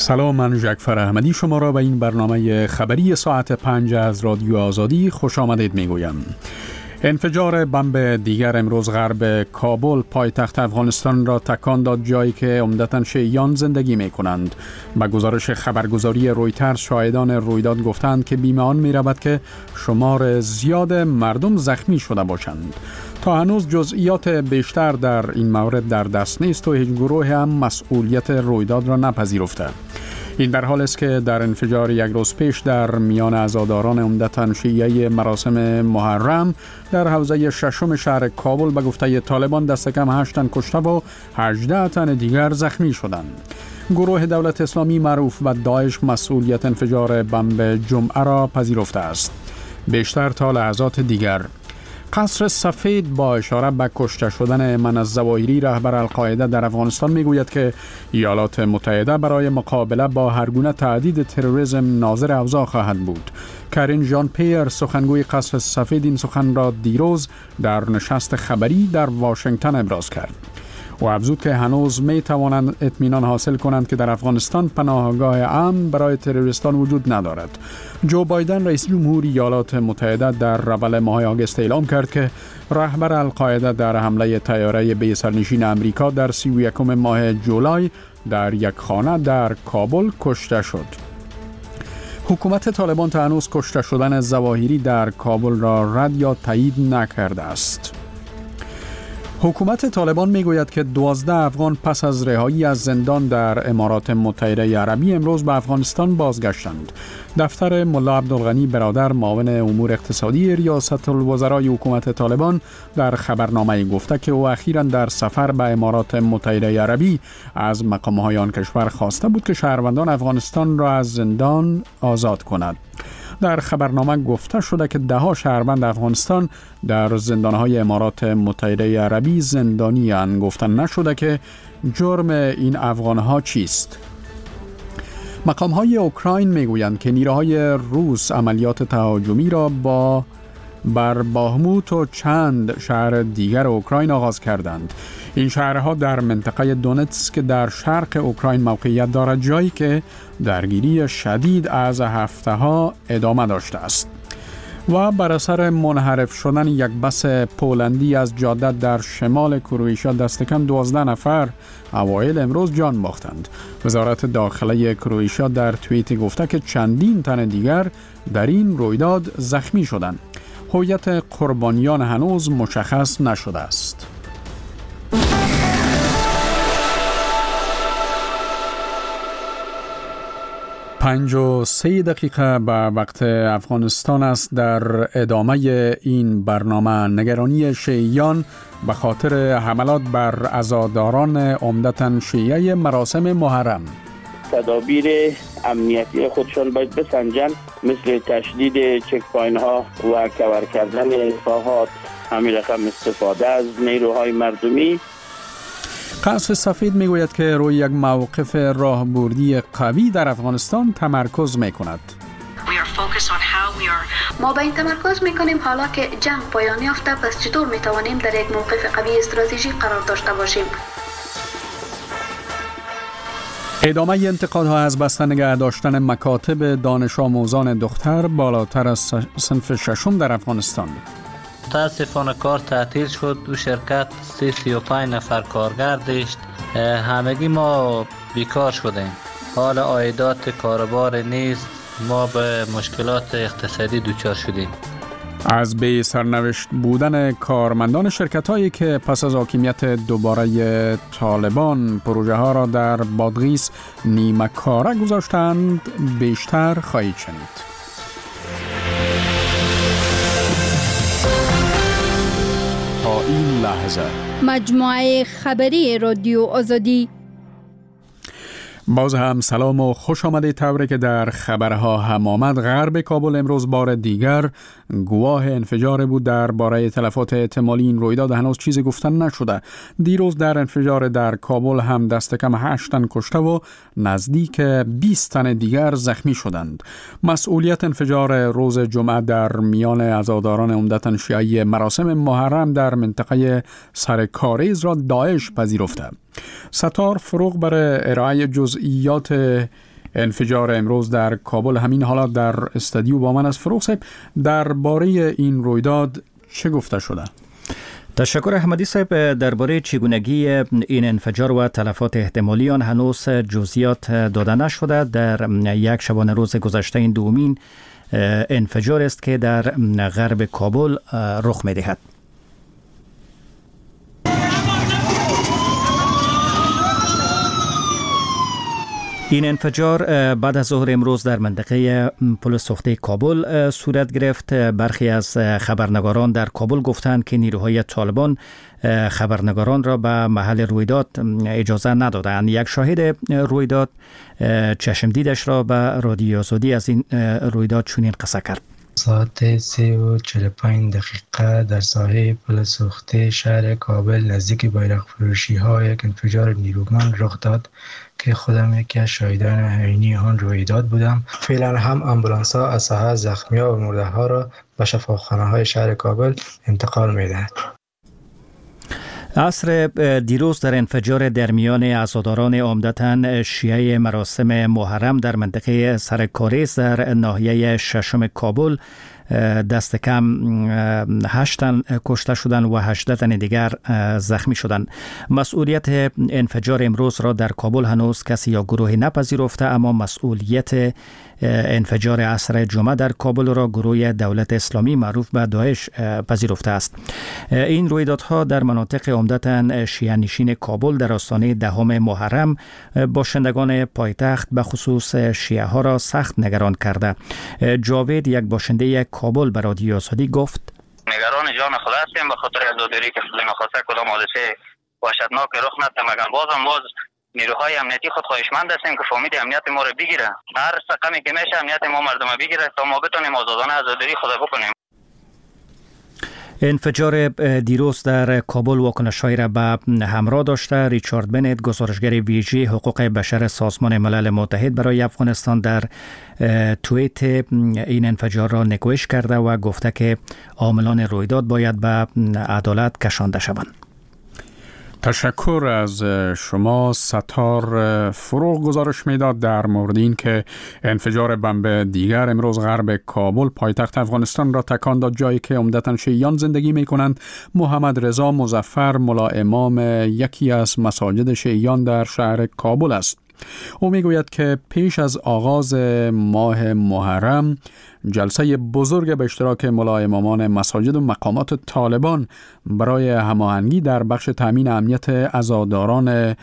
سلام، من جعفر احمدی شما را به این برنامه خبری ساعت 5 از رادیو آزادی خوش آمدید میگویم. انفجار بمب دیگر امروز غرب کابل پایتخت افغانستان را تکان داد، جایی که عمدتاً شیعیان زندگی می کنند. به گزارش خبرگزاری رویترز شاهدان رویداد گفتند که بیم آن می رود که شمار زیاد مردم زخمی شده باشند. تا هنوز جزئیات بیشتر در این مورد در دست نیست و هیچ گروه هم مسئولیت رویداد را نپذیرفته. این در حال است که در انفجار یک روز پیش در میان عزاداران عمدتاً شیعه مراسم محرم در حوزه ششم شهر کابل به گفته طالبان دست کم 8 تن کشته و 18 تن دیگر زخمی شدند. گروه دولت اسلامی معروف به داعش مسئولیت انفجار بمب جمعه را پذیرفته است. بیشتر تا لحظات دیگر قصر سفید با اشاره به کشته شدن ایمن الظواهری رهبر القاعده در افغانستان میگوید که ایالات متحده برای مقابله با هر گونه تهدید تروریسم ناظر اوضاع خواهد بود. کرین ژان پیر سخنگوی قصر سفید این سخن را دیروز در نشست خبری در واشنگتن ابراز کرد و افزود که هنوز می توانند اطمینان حاصل کنند که در افغانستان پناهگاه امن برای تروریستان وجود ندارد. جو بایدن رئیس جمهور ایالات متحده در اول ماه آگوست اعلام کرد که رهبر القاعده در حمله طیاره بی سرنشین امریکا در 31 ماه جولای در یک خانه در کابل کشته شد. حکومت طالبان تا هنوز کشته شدن ظواهری در کابل را رد یا تایید نکرده است. حکومت طالبان میگوید که 12 افغان پس از رهایی از زندان در امارات متحده عربی امروز به افغانستان بازگشتند. دفتر ملا عبدالغنی برادر معاون امور اقتصادی ریاست الوزرای حکومت طالبان در خبرنامه گفته که او اخیراً در سفر به امارات متحده عربی از مقام‌های آن کشور خواسته بود که شهروندان افغانستان را از زندان آزاد کند. در خبرنامه گفته شده که 10 شهروند افغانستان در زندانهای امارات متحده عربی زندانی اند. گفته نشده که جرم این افغانها چیست. مقام‌های اوکراین میگویند که نیروهای روس عملیات تهاجمی را بر باهموت و چند شهر دیگر اوکراین آغاز کردند. این شهرها در منطقه دونتسک در شرق اوکراین موقعیت دارد، جایی که درگیری شدید از هفته‌ها ادامه داشته است و بر اثر منحرف شدن یک بس پولندی از جاده در شمال کرواتیا دست کم 12 نفر اوایل امروز جان باختند. وزارت داخله کرواتیا در توییتی گفته که چندین تن دیگر در این رویداد زخمی شدند. هویت قربانیان هنوز مشخص نشده است. 5:03 دقیقه به وقت افغانستان است. در ادامه این برنامه نگرانی شیعیان به خاطر حملات بر عزاداران عمدتاً شیعه مراسم محرم. تدابیر امنیتی خودشان باید بسنجن، مثل تشدید چک پاین ها و کور کردن اصلاحات، همین رقم استفاده از نیروهای مردمی. قصر سفید میگوید که روی یک موقف راهبردی قوی در افغانستان تمرکز میکند. ما به این تمرکز میکنیم حالا که جنگ پایان یافته، پس چطور میتوانیم در یک موقف قوی استراتژیک قرار داشته باشیم. ادامه انتقادها از بسته نگه داشتن مکاتب دانش آموزان دختر بالاتر از صنف ششم در افغانستان. متاسفانه کار تعطیل شد. دو شرکت 35 نفر کارگر داشت. همگی ما بیکار شدیم. حال عایدات کاربار نیست. ما به مشکلات اقتصادی دچار شدیم. از به سرنوشت بودن کارمندان شرکت‌هایی که پس از حاکمیت دوباره طالبان پروژه ها را در بادغیس نیمه کاره گذاشتند بیشتر خواهید شنید. تا این لحظه مجموعه خبری رادیو آزادی. باز هم سلام و خوش آمدید. طوری که در خبرها هم آمد، غرب کابل امروز بار دیگر گواه انفجار بود. درباره تلفات احتمالی این رویداد هنوز چیزی گفتن نشده. دیروز در انفجار در کابل هم دست کم 8 تن کشته و نزدیک 20 تن دیگر زخمی شدند. مسئولیت انفجار روز جمعه در میان عزاداران عمدتاً شیعه مراسم محرم در منطقه سرکاریز را داعش پذیرفته. ستار فروغ برای ارائه جزئیات انفجار امروز در کابل. همین حالات در استودیو با من از فروغ صاحب. درباره این رویداد چه گفته شده؟ تشکر احمدی صاحب. درباره چگونگی این انفجار و تلفات احتمالی آن هنوز جزئیات داده نشده. در یک شبانه روز گذشته این دومین انفجار است که در غرب کابل رخ می‌دهد. این انفجار بعد از ظهر امروز در منطقه پل سوخته کابل صورت گرفت. برخی از خبرنگاران در کابل گفتند که نیروهای طالبان خبرنگاران را به محل رویداد اجازه ندادند. یک شاهد رویداد چشم دیدش را به رادیو آزادی از این رویداد چنین قصه کرد. ساعت 3:45 در ساحه پل سوخته شهر کابل نزدیک بیرق فروشی ها یک انفجار نیرومند رخ داد که خودم یکی از شاهدان عینی آن رویداد بودم. فعلا هم آمبولانس ها از ساحه زخمی ها و مرده ها را به شفاخانه های شهر کابل انتقال می دهد. عصر دیروز در انفجار در میان عزاداران عمدتاً شیعه مراسم محرم در منطقه سرکاریز در ناحیه ششم کابل دست کم 8 تن کشته شدند و 18 تن دیگر زخمی شدند. مسئولیت انفجار امروز را در کابل هنوز کسی یا گروهی نپذیرفته، اما مسئولیت انفجار عصر جمعه در کابل را گروه دولت اسلامی معروف به داعش پذیرفته است. این رویدادها در مناطق عمدتاً شیعه نشین کابل در آستانه 10 محرم باشندگان پایتخت به خصوص شیعه ها را سخت نگران کرده. جاوید، یک باشنده کابل، به رادیو آزادی گفت: نگران جان خود هستیم به خاطر عزاداری که خود نخواسته کدام حادثه وحشتناک رخ نده، مگر باز نیروهای امنیتی خود خواهشمند هستیم که فامید امنیت ما رو بگیره. هر رقمی که میشه امنیت ما مردم بگیره تا ما بتونیم آزادانه عزاداری خود بکنیم. انفجار دیروز در کابل واکنش‌هایی را به همراه داشته. ریچارد بنت، گزارشگر ویژه حقوق بشر سازمان ملل متحد برای افغانستان، در توییت این انفجار را نکوهش کرده و گفته که عاملان رویداد باید به عدالت کشانده شوند. تشکر از شما. ستار فروغ گزارش میداد در مورد این که انفجار بمب دیگر امروز غرب کابل پایتخت افغانستان را تکان داد، جایی که عمدتاً شیعیان زندگی میکنند. محمد رضا مظفر، ملا امام یکی از مساجد شیعیان در شهر کابل است. او میگوید که پیش از آغاز ماه محرم جلسه بزرگ به اشتراک ملا امامان مساجد و مقامات طالبان برای هماهنگی در بخش تامین امنیت عزاداران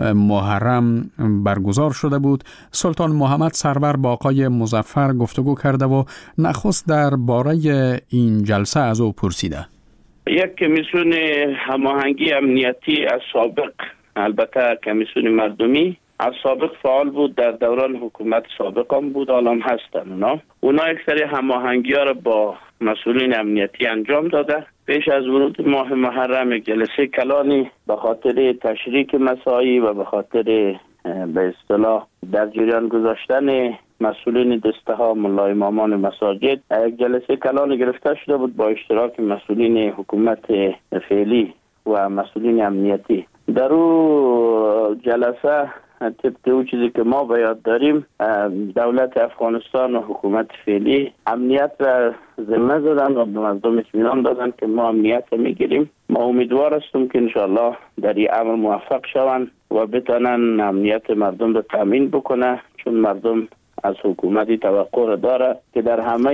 محرم برگزار شده بود. سلطان محمد سرور با آقای مظفر گفتگو کرده و نخست درباره این جلسه از او پرسیده. یک کمیسیون هماهنگی امنیتی از سابق، البته کمیسیون مردمی از سابق فعال بود، در دوران حکومت سابق هم بود، الان هستن. اونا یک سری هماهنگی ها را با مسئولین امنیتی انجام داده. پیش از ورود ماه محرم یک جلسه کلانی به خاطر تشریک مساعی و به خاطر به اصطلاح در جریان گذاشتن مسئولین دسته ها ملا امامان مساجد یک جلسه کلانی گرفته شده بود با اشتراک مسئولین حکومت فعلی و مسئولین امنیتی. در او جلسه طبق او چیزی که ما به یاد داریم، دولت افغانستان و حکومت فعلی امنیت را ذمه زدن و به مردم اطمینان دادن که ما امنیت را میگیریم. ما امیدوار هستیم که انشاءالله در این امر موفق شوند و بتانن امنیت مردم را تامین بکنه، چون مردم از حکومتی توقع را داره که در همه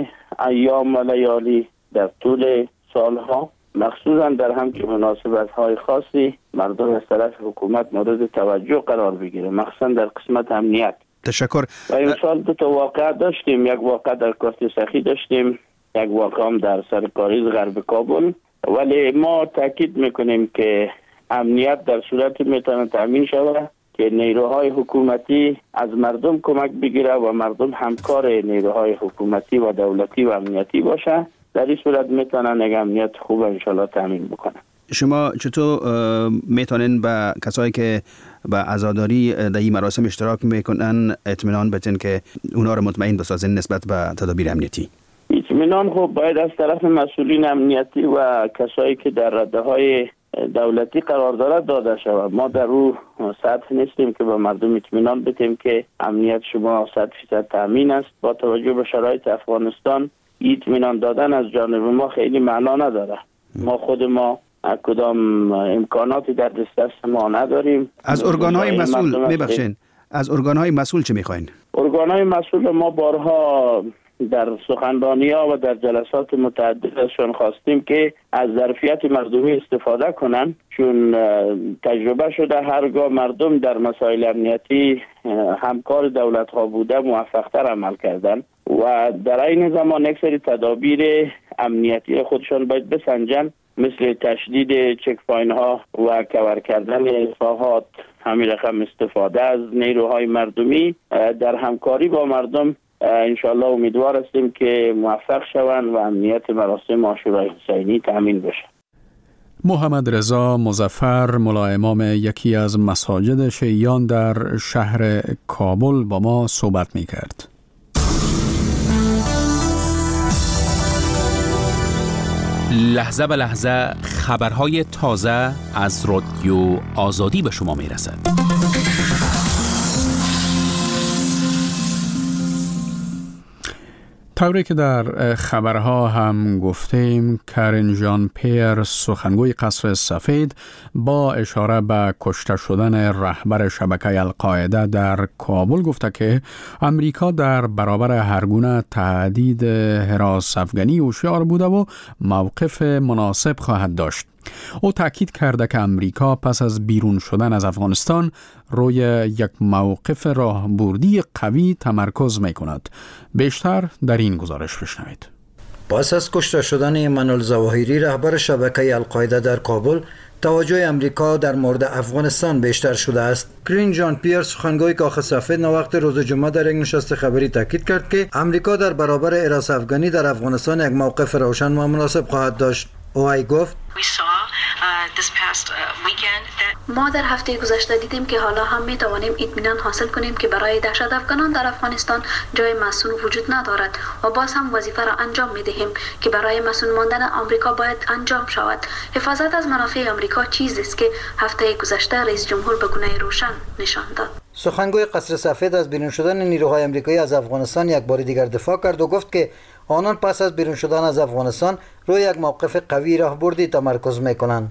ایام و لیالی در طول سالها، مخصوصا در همچین مناسبت‌های خاصی، مردم از طرف حکومت مورد توجه قرار بگیره، مخصوصا در قسمت امنیت. تشکر. و این سال 2 واقعه داشتیم، یک واقعه در کاست سخی داشتیم، یک واقعه هم در سرکاریز غرب کابل. ولی ما تاکید میکنیم که امنیت در صورتی میتونه تامین شود که نیروهای حکومتی از مردم کمک بگیره و مردم همکار نیروهای حکومتی و دولتی و امنیتی باشه. در این صورت میتونن یک امنیت خوب انشالله تامین بکنن. شما چطور میتونین به کسایی که به عزاداری در این مراسم اشتراک میکنن اطمینان بدین که اونا رو مطمئن بسازین نسبت به تدابیر امنیتی؟ اطمینان خوب باید از طرف مسئولین امنیتی و کسایی که در رده‌های دولتی قرارداد داده شود. ما در او سطح نیستیم که به مردم اطمینان بدیم که امنیت شما 100% تامین است. با توجه به شرایط افغانستان اطمینان دادن از جانب ما خیلی معنا نداره. ما خود ما کدام امکاناتی در دست ما نداریم. از ارگان‌های مسئول میبخشین، از ارگان‌های مسئول چه میخواین؟ ارگان‌های مسئول ما بارها در سخنرانی‌ها و در جلسات متعدد ازشان خواستیم که از ظرفیت مردمی استفاده کنند، چون تجربه شده هرگاه مردم در مسائل امنیتی همکار دولت‌ها بوده موفق‌تر عمل کردن و در این زمان یک سری تدابیر امنیتی خودشان باید بسنجن، مثل تشدید چک پاین ها و کور کردن اصلاحات، همین رقم استفاده از نیروهای مردمی در همکاری با مردم. انشالله امیدوار هستیم که موفق شوند و امنیت مراسم عاشورای حسینی تامین بشه. محمد رضا مظفر، ملا امام یکی از مساجد شیعیان در شهر کابل با ما صحبت می کرد. لحظه به لحظه خبرهای تازه از رادیو آزادی به شما می رسد. طوری که در خبرها هم گفتیم، کارین ژان پیر، سخنگوی قصر سفید، با اشاره به کشته شدن رهبر شبکه القاعده در کابل گفته که امریکا در برابر هرگونه تهدید حراس افغانی هوشیار بوده و موقف مناسب خواهد داشت. او تاکید کرده که امریکا پس از بیرون شدن از افغانستان روی یک موقف راهبردی قوی تمرکز می کند. بیشتر در این گزارش بشنوید. پس از کشته شدن ایمن الظواهری رهبر شبکه القاعده در کابل، توجه امریکا در مورد افغانستان بیشتر شده است. کارین ژان پیر، سخنگوی کاخ سفید، وقت روز جمعه در یک نشست خبری تاکید کرد که امریکا در برابر حراس افغانی در افغانستان یک موقف روشن و مناسب خواهد داشت. او گفت ما در هفته گذشته دیدیم که حالا هم می توانیم اطمینان حاصل کنیم که برای دهشت افغانان در افغانستان جای مسئول وجود ندارد و باز هم وظیفه را انجام می دهیم که برای مسئول ماندن آمریکا باید انجام شود. حفاظت از منافع آمریکا چیزی است که هفته گذشته رئیس جمهور به گونه روشن نشان داد. سخنگوی قصر سفید از بیرون شدن نیروهای آمریکایی از افغانستان یک بار دیگر دفاع کرد و گفت که آنان پس از بیرون شدن از افغانستان روی یک موقف قوی راهبردی تمرکز میکنند.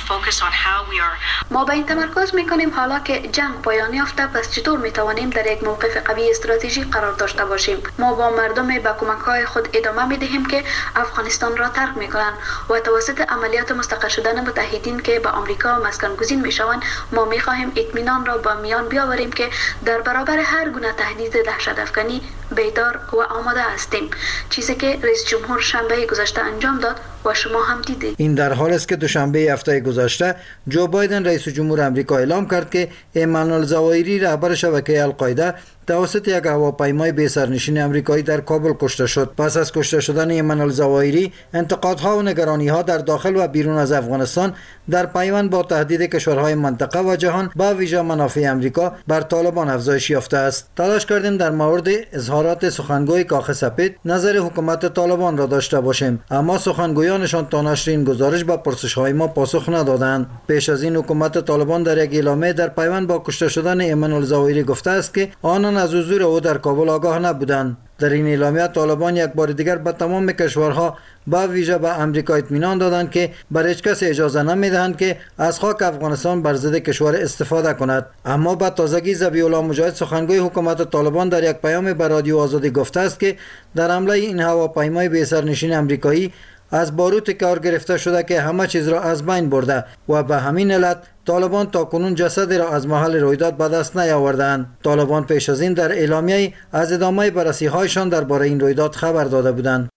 ما به این تمرکز میکنیم حالا که جنگ پایان یافته، پس چطور میتوانیم در یک موقف قوی استراتژی قرار داشته باشیم. ما با مردم به کمک‌های خود ادامه میدهیم که افغانستان را ترک میکنند و توسط عملیات مستقر شدن متحدین که به آمریکا مسکن گزین میشوند، ما میخواهیم اطمینان را با میان بیاوریم که در برابر هر گونه تهدید دهشت افغانی بیدار و آماده هستیم، چیزی که رئیس جمهور شنبه گذشته انجام داد و شما هم دیدید. این در حالی است که دوشنبه هفته گذشته جو بایدن رئیس جمهور آمریکا اعلام کرد که ایمن الظواهری رهبر شبکه القاعده توسط یک هواپیمای بی سرنشین آمریکایی در کابل کشته شد. پس از کشته شدن ایمن الظواهری، انتقادها و نگرانی‌ها در داخل و بیرون از افغانستان در پیوند با تهدید کشورهای منطقه و جهان با ویژه منافع آمریکا بر طالبان افزایش یافته است. تلاش کردیم در مورد اظهارات سخنگوی کاخ سفید نظر حکومت طالبان را داشته باشیم، اما سخنگویانشان تا نشر این گزارش به پرسش‌های ما پاسخ ندادند. پیش از این حکومت طالبان در یک اعلامیه در پیوند با کشته شدن ایمن الظواهری گفته است که آنان از حضور او در کابل آگاه نبودند. در این اعلامیه طالبان یک بار دیگر به تمام کشورها با ویژه به امریکا اطمینان دادند که بر هیچ کس اجازه نمیدهند که از خاک افغانستان بر ضد کشور استفاده کند. اما به تازگی ذبیح الله مجاهد، سخنگوی حکومت طالبان، در یک پیام به رادیو آزادی گفته است که در حمله این هواپیمای بی سرنشین آمریکایی از باروت کار گرفته شده که همه چیز را از بین برده و به همین علت طالبان تاکنون جسدی را از محل رویداد به دست نیاوردند. طالبان پیش از این در اعلامیه از ادامه بررسی‌هایشان درباره این رویداد خبر داده بودند.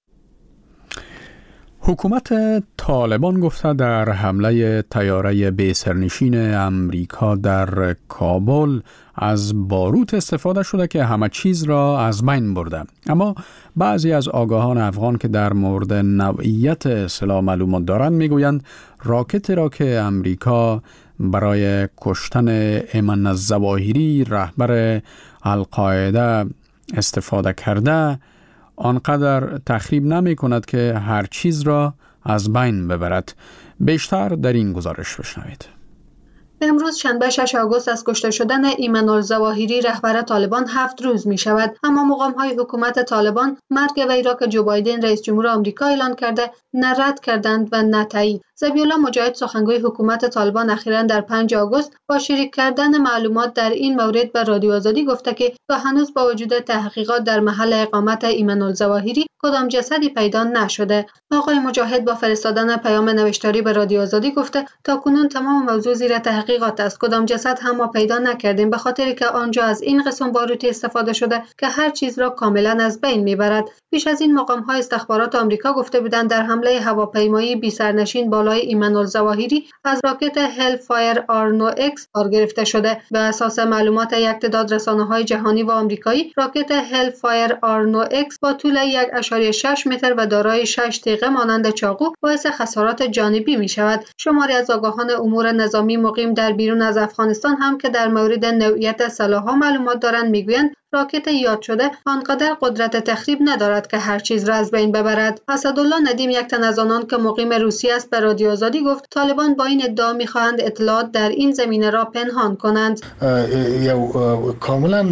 حکومت طالبان گفته در حمله طیاره بی سرنشین امریکا در کابل از باروت استفاده شده که همه چیز را از بین برده. اما بعضی از آگاهان افغان که در مورد نوعیت سلاح معلومات دارند میگویند راکتی را که امریکا برای کشتن ایمن الظواهری رهبر القاعده استفاده کرده آنقدر تخریب نمی کند که هر چیز را از بین ببرد. بیشتر در این گزارش بشنوید. امروز شنبه 6 آگوست از کشته شدن ایمن الظواهری رهبر طالبان 7 روز می شود، اما مقام‌های حکومت طالبان مرگ وی را که جو بایدن رئیس جمهور آمریکا اعلان کرده نه رد کردند و نه تایید. ذبیح‌الله مجاهد سخنگوی حکومت طالبان اخیراً در 5 آگوست با شریک کردن معلومات در این مورد به رادیو آزادی گفته که تا هنوز با وجود تحقیقات در محل اقامت ایمن الظواهری کدام جسدی پیدا نشده. آقای مجاهد با فرستادن پیام نوشتاری به رادیو آزادی گفته تا کنون تمام موضوع زیر تحقیقات است. کدام جسد هم ما پیدا نکردیم، به خاطری که آنجا از این قسم باروتی استفاده شده که هر چیز را کاملا از بین میبرد. پیش از این مقام‌های استخبارات آمریکا گفته بودند در حمله هواپیمایی بی سرنشین بالای ایمن الظواهری از راکت هل فایر R9X کار گرفته شده. به اساس معلومات یک تعداد رسانه‌های جهانی و آمریکایی، راکت هل فایر R9X با طول 1.6 متر و دارای 6 تیغه مانند چاقو باعث خسارات جانبی می شود. شماری از آگاهان امور نظامی مقیم در بیرون از افغانستان هم که در مورد نوعیت سلاح‌ها معلومات دارند میگویند راکت یاد شده آنقدر قدرت تخریب ندارد که هر چیز را از بین ببرد. اسدالله ندیم، یک تن از آنان که مقیم روسیه است، به رادیو آزادی گفت طالبان با این ادعا می‌خواهند اطلاعات در این زمینه را پنهان کنند. کاملا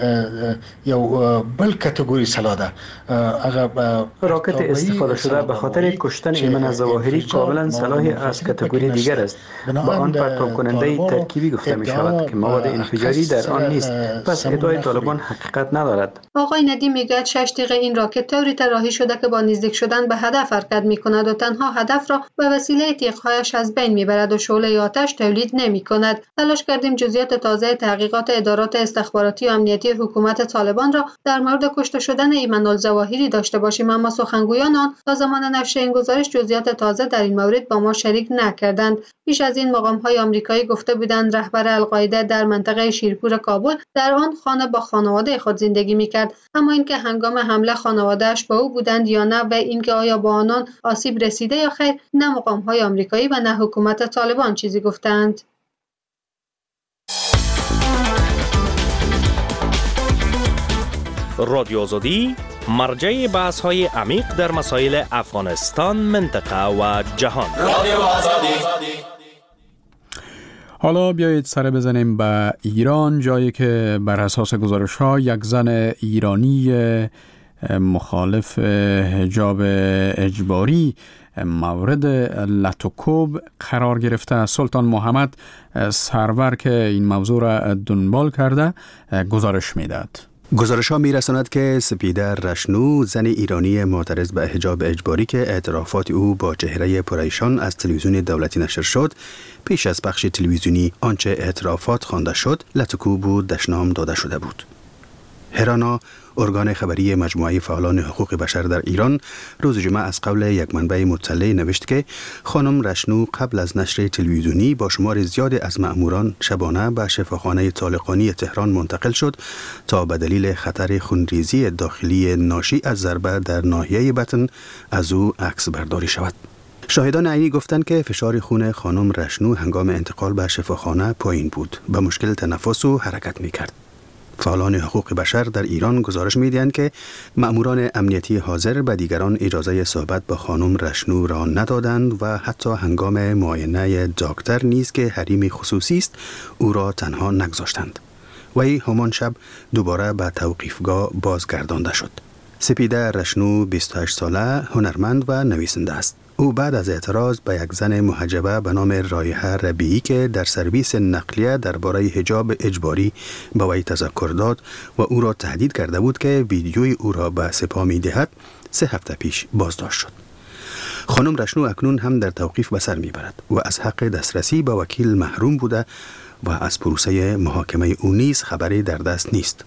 بل کاتگوری سلاح ده. راکت استفاده شده به خاطر کشتن ایمن الظواهری کاملا سلاحی از کاتگوری دیگر است. با آن پرتاب کننده ترکیبی گفته می شود که مواد انفجاری در آن نیست. پس ادعای طالبان حقیقت ندارد. آقای ندیم میگوید 6 تیغ این راکت طوری طراحی شده که با نزدیک شدن به هدف حرکت می‌کند و تنها هدف را به وسیله تیغ‌هایش از بین می‌برد و شعله آتش تولید نمی‌کند. تلاش کردیم جزئیات تازه تحقیقات ادارات استخباراتی و امنیتی حکومت طالبان را در مورد کشته شدن ایمن الظواهری داشته باشیم، اما سخنگویان آن تا زمان نشر این گزارش جزئیات تازه در این مورد با ما شریک نکردند. پیش از این مقام‌های آمریکایی گفته بودند رهبر القاعده در منطقه شیرپور کابل در آن خانه با خانواده خود زندگی می‌کرد، اما اینکه هنگام حمله خانواده‌اش با او بودند یا نه و اینکه آیا با آنان آسیب رسیده یا خیر، نه مقام‌های آمریکایی و نه حکومت طالبان چیزی گفتند. رادیو آزادی مرجع بحث‌های عمیق در مسائل افغانستان، منطقه و جهان. رادیو آزادی. حالا بیایید سر بزنیم به ایران، جایی که بر اساس گزارش‌ها یک زن ایرانی مخالف حجاب اجباری مورد لطوکوب قرار گرفته. سلطان محمد سرور که این موضوع را دنبال کرده گزارش میداد. گزارش‌ها می‌رساند که سپیده رشنو، زن ایرانی معترض به حجاب اجباری که اعترافات او با چهره پریشان از تلویزیون دولتی نشر شد، پیش از پخش تلویزیونی آنچه اعترافات خوانده شد لطوکوب و دشنام داده شده بود. هرانا، ارگان خبری مجموعه فعالان حقوق بشر در ایران، روز جمعه از قول یک منبع مطلع نوشت که خانم رشنو قبل از نشر تلویزیونی با شمار زیاد از مأموران شبانه به شفاخانه طالقانی تهران منتقل شد تا به دلیل خطر خونریزی داخلی ناشی از ضربه در ناحیه بطن از او عکس برداری شود. شاهدان عینی گفتند که فشار خون خانم رشنو هنگام انتقال به شفاخانه پایین بود، به مشکل تنفس و حرکت می‌کرد. فعالان حقوق بشر در ایران گزارش می‌دهند که مأموران امنیتی حاضر به دیگران اجازه صحبت با خانم رشنو را ندادند و حتی هنگام معاینه دکتر نیز که حریم خصوصی است او را تنها نگذاشتند. وی همان شب دوباره به توقیفگاه بازگردانده شد. سپیده رشنو 28 ساله هنرمند و نویسنده است. او بعد از اعتراض به یک زن محجبه به نام رایحه ربیعی که در سرویس نقلیه درباره حجاب اجباری به وی تذکر داد و او را تهدید کرده بود که ویدیوی او را به سپاه می‌دهد، 3 هفته پیش بازداشت شد. خانم رشنو اکنون هم در توقیف به سر می‌برد و از حق دسترسی به وکیل محروم بوده و از پروسه محاکمه او نیز خبری در دست نیست.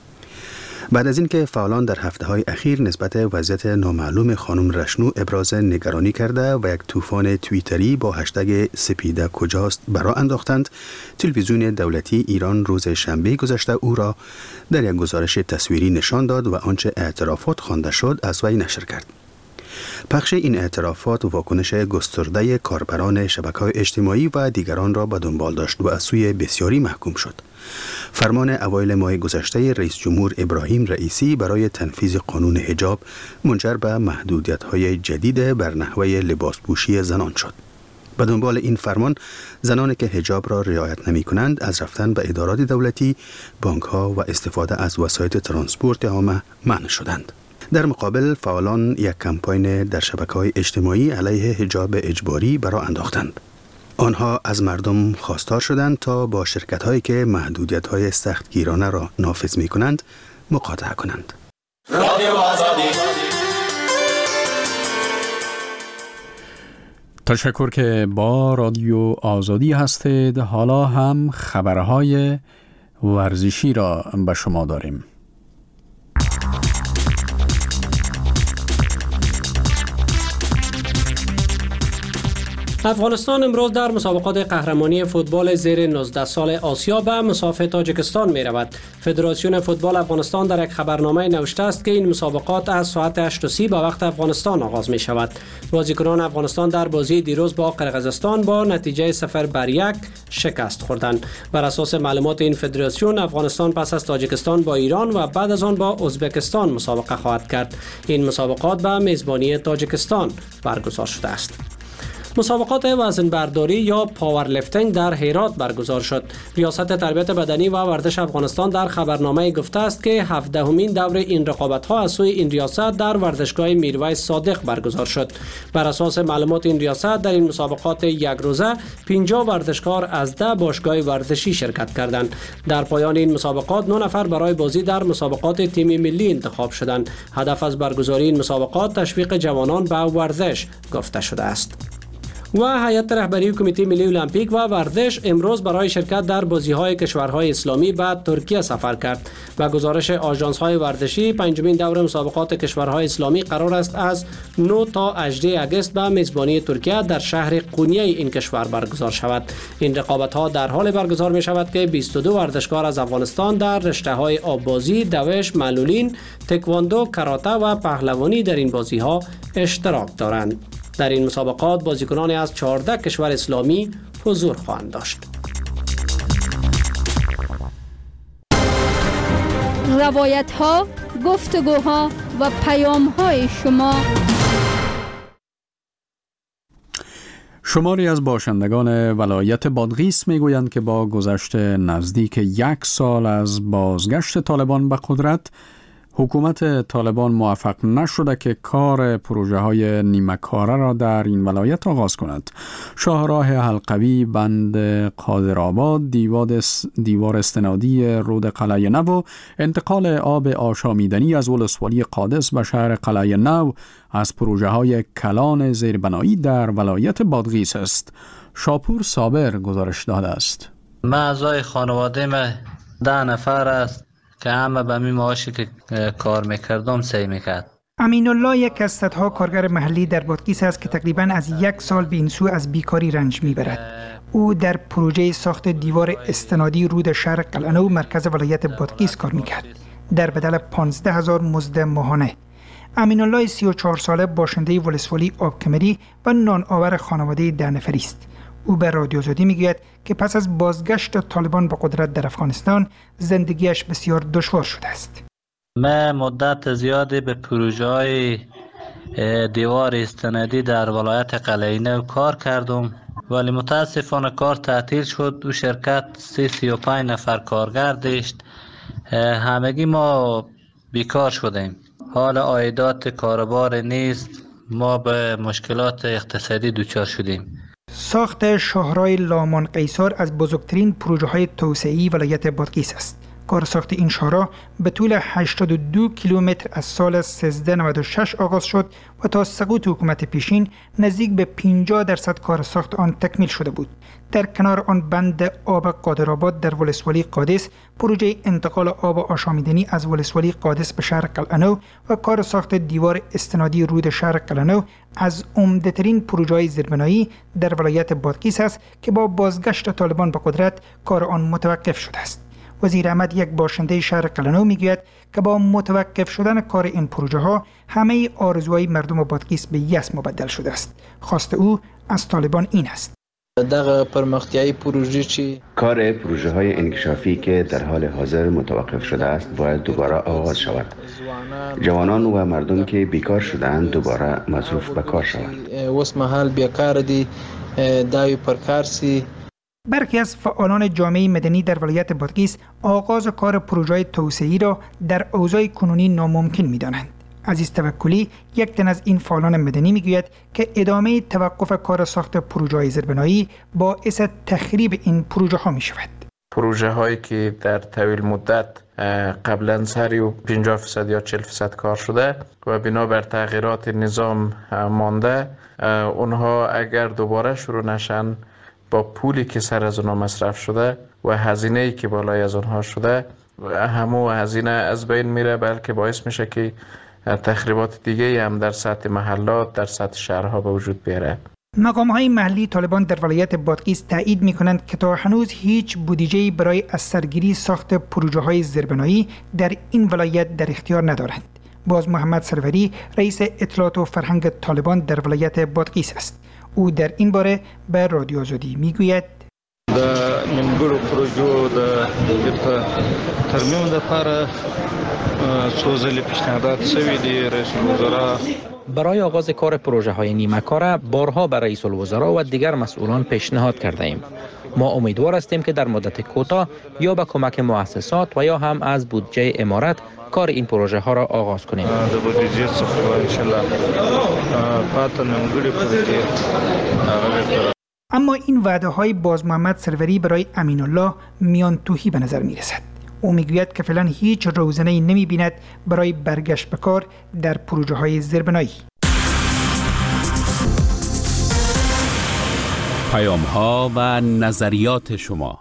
بعد از اینکه فعالان در هفته‌های اخیر نسبت وضعیت نامعلوم خانم رشنو ابراز نگرانی کرده و یک طوفان توییتری با هشتگ سپیده کجاست برآ انداختند، تلویزیون دولتی ایران روز شنبه گذشته او را در یک گزارش تصویری نشان داد و آنچه اعترافات خوانده شد از وی نشر کرد. پخش این اعترافات و واکنش گسترده کاربران شبکه‌های اجتماعی و دیگران را به دنبال داشت و از سوی بسیاری محکوم شد. فرمان اوایل ماه گذشته رئیس جمهور ابراهیم رئیسی برای تنفیذ قانون حجاب منجر به محدودیت‌های جدید بر نحوه لباسپوشی زنان شد. به دنبال این فرمان، زنانی که حجاب را رعایت نمی کنند از رفتن به ادارات دولتی، بانک ها و استفاده از وسایل ترانسپورت عامه منع شدند. در مقابل، فعالان یک کمپاین در شبکه‌های اجتماعی علیه حجاب اجباری برآ انداختند. آنها از مردم خواستار شدند تا با شرکت‌هایی که محدودیت‌های سختگیرانه را نافذ می‌کنند مقاطعه کنند. رادیو آزادی. تشکر که با رادیو آزادی هستید. حالا هم خبرهای ورزشی را به شما داریم. افغانستان امروز در مسابقات قهرمانی فوتبال زیر 19 سال آسیا به مسافه تاجیکستان می رود. فدراسیون فوتبال افغانستان در یک خبرنامه نوشته است که این مسابقات از ساعت 8:30 به وقت افغانستان آغاز می شود. بازیکنان افغانستان در بازی دیروز با قرقیزستان با نتیجه 0-1 شکست خوردند. بر اساس معلومات این فدراسیون، افغانستان پس از تاجیکستان با ایران و بعد از آن با ازبکستان مسابقه خواهد کرد. این مسابقات به میزبانی تاجیکستان برگزار شده است. مسابقات وزنبرداری یا پاورلیفتینگ در هرات برگزار شد. ریاست تربیت بدنی و ورزش افغانستان در خبرنامه گفته است که 17مین دور این رقابت‌ها از سوی این ریاست در ورزشگاه میرویس صادق برگزار شد. بر اساس معلومات این ریاست، در این مسابقات یک روزه 50 ورزشکار از 10 باشگاه ورزشی شرکت کردند. در پایان این مسابقات 9 نفر برای بازی در مسابقات تیم ملی انتخاب شدند. هدف از برگزاری این مسابقات تشویق جوانان به ورزش گفته شده است. و هیئت رهبری کمیته ملی المپیک و ورزش امروز برای شرکت در بازی‌های کشورهای اسلامی به ترکیه سفر کرد. و گزارش آژانس‌های ورزشی، پنجمین دور مسابقات کشورهای اسلامی قرار است از 9 تا 18 اگست به میزبانی ترکیه در شهر قونیه این کشور برگزار شود. این رقابت‌ها در حال برگزار می‌شود که 22 ورزشکار از افغانستان در رشته‌های آببازی، دوش، معلولین، تکواندو، کاراته و پهلوانی در این بازی‌ها اشتراک دارند. در این مسابقات بازیکنان از 14 کشور اسلامی حضور خواهند داشت. روایت‌ها، گفتگوها و پیام‌های شما. شماری از باشندگان ولایت بادغیس میگویند که با گذشت نزدیک 1 سال از بازگشت طالبان به قدرت، حکومت طالبان موفق نشده که کار پروژه های نیمه کاره را در این ولایت آغاز کند. شاهراه حلقوی، بند قادرآباد، دیوار استنادی رود قلعه نو، انتقال آب آشامیدنی از ولسوالی قادس به شهر قلعه نو از پروژه های کلان زیربنایی در ولایت بادغیس است. شاپور صابر گزارش داده است. من اعضای خانواده من 10 نفر است که همه به می معاشی که کار میکردم سعی میکرد. امین الله یک از صدها کارگر محلی در بادغیس است که تقریباً از 1 سال به این سو از بیکاری رنج میبرد. او در پروژه ساخت دیوار استنادی رود شهر قلعه نو مرکز ولایت بادغیس کار میکرد در بدل 15,000 مزد ماهانه. امین الله 34 ساله باشنده ولسوالی آبکمری و نانآور خانواده 10 نفری است. او به رادیو آزادی میگوید که پس از بازگشت طالبان به قدرت در افغانستان زندگیش بسیار دشوار شده است. من مدت زیادی به پروژه‌های دیوار استنادی در ولایت قلعه نو کار کردم، ولی متاسفانه کار تعطیل شد. او شرکت 35 نفر کارگر داشت. همگی ما بیکار شدیم. حال عایدات کاربار نیست. ما به مشکلات اقتصادی دچار شدیم. ساخت شاهراه لامان قیصر از بزرگترین پروژه‌های توسعه‌ای ولایت بادغیس است. کار ساخت این شاهراه به طول 82 کیلومتر از سال 1396 آغاز شد و تا سقوط حکومت پیشین نزدیک به 50% کار ساخت آن تکمیل شده بود. در کنار آن بند آب قادرآباد در ولسوالی قادس، پروژه انتقال آب آشامیدنی از ولسوالی قادس به شهر قلعه نو و کار ساخت دیوار استنادی رود شهر قلعه نو از عمده‌ترین پروژه‌های زیربنایی در ولایت بادغیس است که با بازگشت طالبان به قدرت کار آن متوقف شده است. وزیر احمد یک باشنده شهر قلنو میگوید که با متوقف شدن کار این پروژه ها همه آرزوهای مردم بادغیس به یأس مبدل شده است. خواست او از طالبان این است: دغه پرمختیایی پروژه چی کار پروژه های انکشافی که در حال حاضر متوقف شده است باید دوباره آغاز شود. جوانان و مردم که بیکار شدند دوباره مصروف به کار شوند. وس محل بیکار دی داوی پرکارسی. برخی از فعالان جامعه مدنی در ولایت بادغیس آغاز کار پروژه توسعه‌ای را در اوضاع کنونی ناممکن می‌دانند. عزیز توکلی، یک تن از این فعالان مدنی میگوید که ادامه توقف کار ساخت پروژه‌های زیربنایی باعث تخریب این پروژه ها می شود. پروژه هایی که در طویل مدت قبلا سری 50% یا 40% کار شده و بنابر تغییرات نظام مانده، اونها اگر دوباره شروع نشن با پولی که سر از اونها مصرف شده و هزینه‌ای که بالای از اونها شده، همو هزینه از بین میره، بلکه باعث میشه که تخریبات دیگه هم در سطح محلات، در سطح شهرها به وجود بیاره. مقام‌های محلی طالبان در ولایت بادغیس تایید می‌کنند که تا هنوز هیچ بودجه‌ای برای از سرگیری ساخت پروژه‌های زیربنایی در این ولایت در اختیار ندارند. باز محمد سروری رئیس اطلاعات و فرهنگ طالبان در ولایت بادغیس است. او در این باره به رادیو آزادی میگوید: د نیمګړو پروژو د ترمیم لپاره څو ځلې پیشنهادات شوي دي. رئیس الوزرا برای آغاز کار پروژه های نیمه کار بارها به رئیس الوزراء و دیگر مسئولان پیشنهاد کرده ایم. ما امیدوار هستیم که در مدت کوتاه یا به کمک مؤسسات و یا هم از بودجه امارت کار این پروژه ها را آغاز کنیم. د بودجه څخه ان شاء الله پاتې نیمګړي پروژې اما این وعده های باز محمد سروری برای امین الله میان توهی به نظر می رسد. او میگوید که فعلا هیچ روزنه‌ای نمی بیند برای برگشت به کار در پروژه های زیربنایی. پیام ها و نظریات شما.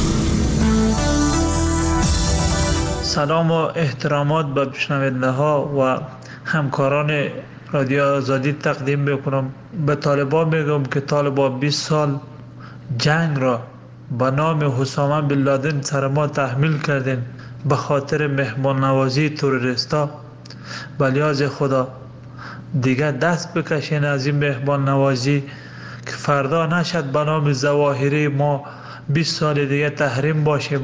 سلام و احترامات به شنونده ها و همکاران رادیو آزادی تقدیم بکنم. به طالبان میگم که طالبان 20 سال جنگ را به نام حسامه بن لادن سر ما تحمیل کردین به خاطر مهمان نوازی تروریستا. بلیاز خدا دیگه دست بکشین از این مهمان نوازی که فردا نشد به نام ظواهری ما 20 سال دیگه تحریم باشیم.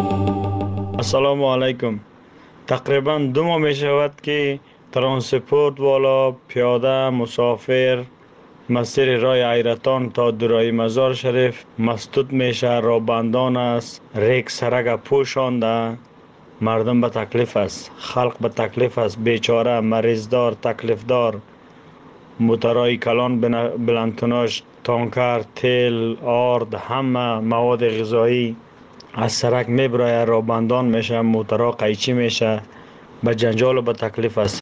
السلام علیکم. تقریبا 2 ماه می شود که ترانسپورت والا، پیاده، مسافر مسیر راه ایرتان تا دورای مزار شریف مسدود میشه. رابندان است، ریک سرک پوشانده. مردم به تکلیف است، خلق به تکلیف است، بیچاره، مریض دار، تکلیف دار. موترهای کلان بلندتوناژ، تانکر، تیل، آرد، همه مواد غذایی از سرک میبره، رابندان میشه، موترها قیچی میشه، به جنجال و به تکلیف است.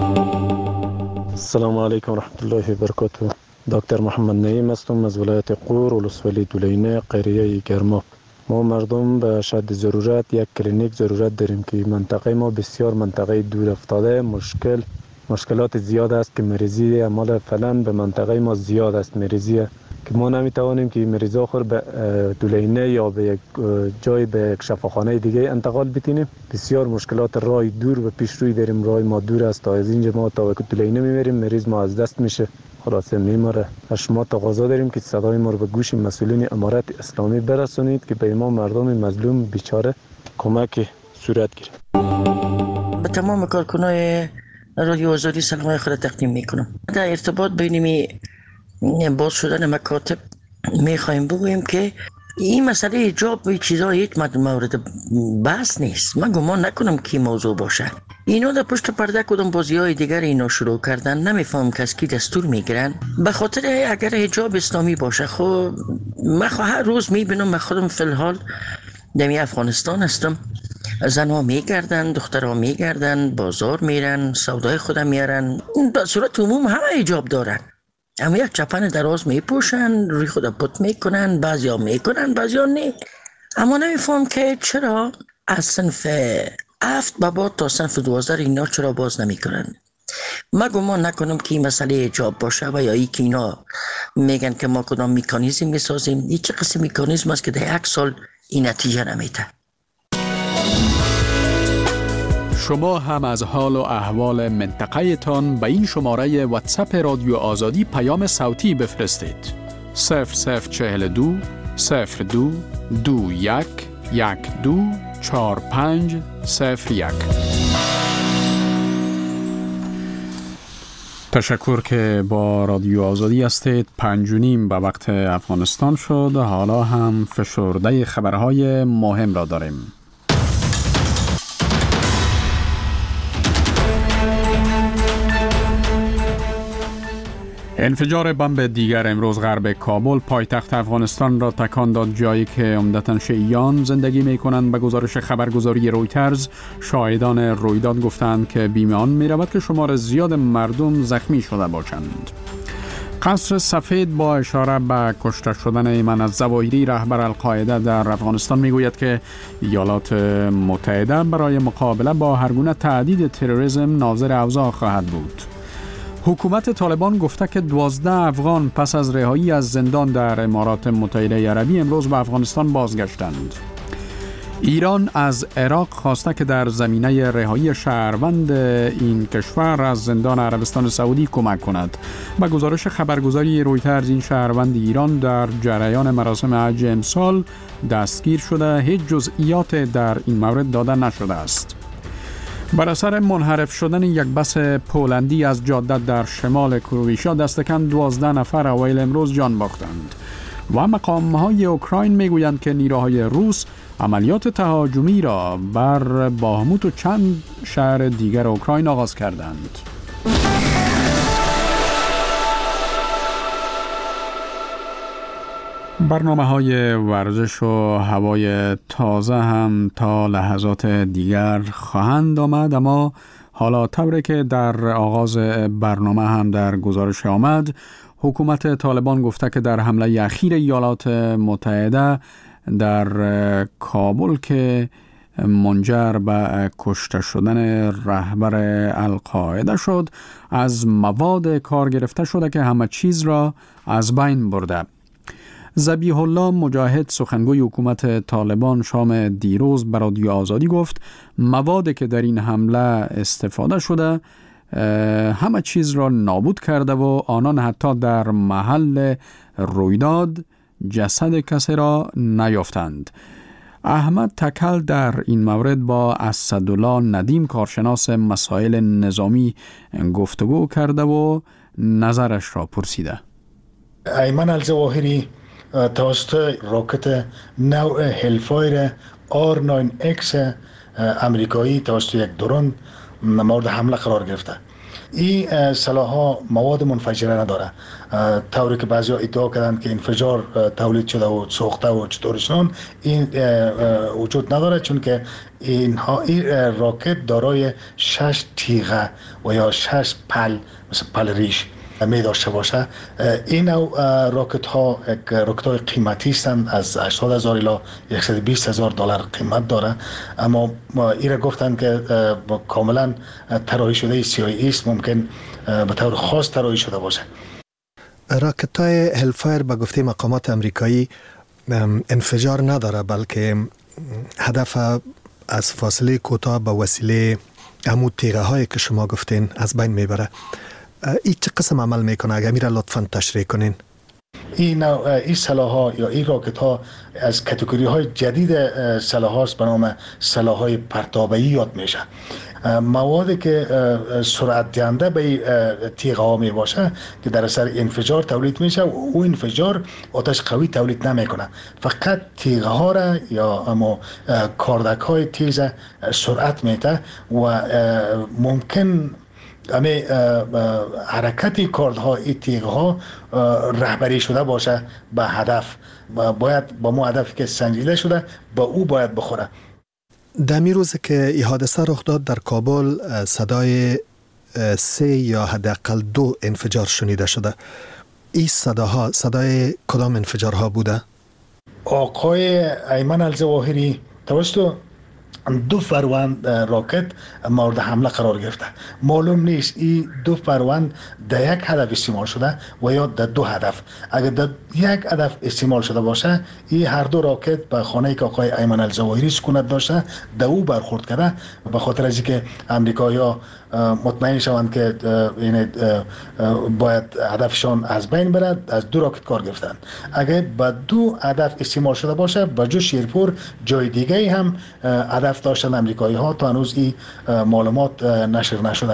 السلام علیکم ورحمت الله وبرکاته. دکتر محمد نعیم هستم از ولایت قور، ولسوالی دولینه، قریه گرما. ما مردم به شدت ضرورت یک کلینیک ضرورت داریم که منطقه ما بسیار منطقه دور افتاده، مشکلات زیاد است که مریضی اعمال فعلا به منطقه ما زیاد است. مریضی که ما نمیتوانیم که مریضا خود به دولینه یا به یک جای به یک شفاخانه دیگه انتقال بتینیم. بسیار مشکلات راه دور و پیش روی داریم. راه ما دور است، تا از اینجا ما تا دولینه میبریم، مریض ما از دست میشه، خلاصه میمره. شما تقاضا داریم که صدای ما رو به گوش مسئولین امارت اسلامی برسونید که به ما مردم مظلوم بیچاره کمک صورت گیره. به تمام کارکنای رادیو آزادی سلام خود تقدیم میکنم. در ارتباط بین باز شدن مکاتب میخوایم بگوییم که این مسئله حجاب و چیزا هیچ مورد بحث نیست. من گمان نکنم که موضوع باشه. اینا در پشت پرده کدام بازی های دیگر اینا شروع کردن. نمیفهم که از کی دستور میگیرن. به خاطر اگر حجاب اسلامی باشه، خب من هر روز میبینم، من خودم فی الحال در افغانستان هستم، زنها میگردن، دخترها میگردن، بازار میرن، سودای خودم میارن، به صورت عموم همه حجاب دارن. اما یک چپن دراز میپوشن، روی خود پت میکنن، بعضیا میکنن، بعضیا نه. اما نمیفهم که چرا از صنف 7 به بعد تا صنف 12 اینا چرا باز نمیکنن. من گمان نکنم که این مسئله حجاب باشه و یا ای که اینا میگن که ما کدام مکانیزم میسازیم. این چه قسم مکانیزم است که در 1 سال این نتیجه نمیده. شما هم از حال و احوال منطقه تان به این شماره واتساپ رادیو آزادی پیام صوتی بفرستید. 0042 02 21 12 45 01. تشکر که با رادیو آزادی هستید. 5:30 به وقت افغانستان شد. حالا هم فشرده خبرهای مهم را داریم. انفجار بمب دیگر امروز غرب کابل پایتخت افغانستان را تکان داد، جایی که عمدتاً شیعیان زندگی می‌کنند. به گزارش خبرگزاری رویترز، شاهدان رویداد گفتند که بیم آن می‌رود که شمار زیاد مردم زخمی شده باشند. قصر سفید با اشاره به کشته شدن ایمن الظواهری رهبر القاعده در افغانستان میگوید که ایالات متحده برای مقابله با هرگونه تهدید تروریسم ناظر اوضاع خواهد بود. حکومت طالبان گفته که 12 افغان پس از رهایی از زندان در امارات متحده عربی امروز به افغانستان بازگشتند. ایران از عراق خواسته که در زمینه رهایی شهروند این کشور از زندان عربستان سعودی کمک کند. به گزارش خبرگزاری رویترز، این شهروند ایران در جریان مراسم حج امسال دستگیر شده. هیچ جزئیات در این مورد داده نشده است. بر اثر منحرف شدن یک بس پولندی از جاده در شمال کرواتیا دست کم 12 نفر اوایل امروز جان باختند و مقام‌های اوکراین میگویند که نیروهای روس عملیات تهاجمی را بر باهموت و چند شهر دیگر اوکراین آغاز کردند. برنامه‌های ورزش و هوای تازه هم تا لحظات دیگر خواهند آمد، اما حالا طوری که در آغاز برنامه هم در گزارش آمد، حکومت طالبان گفته که در حمله اخیر ایالات متحده در کابل که منجر به کشته شدن رهبر القاعده شد، از مواد کار گرفته شده که همه چیز را از بین برده. ذبیح الله مجاهد، سخنگوی حکومت طالبان، شام دیروز به رادیو آزادی گفت موادی که در این حمله استفاده شده همه چیز را نابود کرده و آنان حتی در محل رویداد جسد کسی را نیافتند. احمد تکل در این مورد با اسدالله ندیم، کارشناس مسائل نظامی، گفتگو کرده و نظرش را پرسیده. ایمن الظواهری توسط راکت نوع هلفایر R9X امریکایی توسط یک درون مورد حمله قرار گرفته. این سلاح‌ها مواد منفجره نداره، طوری که بعضی ادعا کردند که انفجار تولید شده و سوخته و چطورشون این وجود نداره، چون که این راکت دارای 6 تیغه و یا 6 پل مثل پل ریش می داشته باشه. این راکت ها قیمتی هستند، از 80,000 الی 120,000 دلار قیمت داره، اما این را گفتند که کاملا طراحی شده CIA است، ممکن به طور خاص طراحی شده باشه. راکت های هلفایر به گفته مقامات امریکایی انفجار نداره، بلکه هدف از فاصله کوتاه به وسیله همون تیغه هایی که شما گفتین از بین میبره. این چه قسم عمل میکنه؟ اگر میره لطفاً تشریح کنین. این سلاح ها یا این راکت ها از کاتگوری های جدید سلاح هاست به نام سلاح های پرتابه‌ای یاد میشه. موادی که سرعت دهنده به تیغه ها می باشه که در اثر انفجار تولید میشه و او انفجار آتش قوی تولید نمیکنه، فقط تیغه ها را یا اما کاردک های تیز سرعت میده و ممکن امی حرکت کاردها این تیغها رهبری شده باشه به هدف، باید با مو هدفی که سنجیده شده با او باید بخوره. دمی روز که این حادثه رخ داد در کابل صدای 3 یا حداقل 2 انفجار شنیده شده. این صداها صدای کدام انفجارها بوده؟ آقای ایمن الظواهری توسط 2 فروند راکت مورد حمله قرار گرفته. معلوم نیست این 2 فروند در یک هدف استعمال شده و یا در 2 هدف. اگر در یک هدف استعمال شده باشه، این هر 2 راکت به خانه که آقای ایمن الظواهری سکونت داشته در او برخورد کرده، به خاطر از اینکه امریکایی‌ها مطمئن شوند که باید هدفشان از بین برد، از 2 راکت کار گرفتن. اگر به 2 هدف استعمال شده باشه، به جز شیرپور جای دیگه هم هدف داشتن امریکایی ها. تا هنوز این معلومات نشر نشده.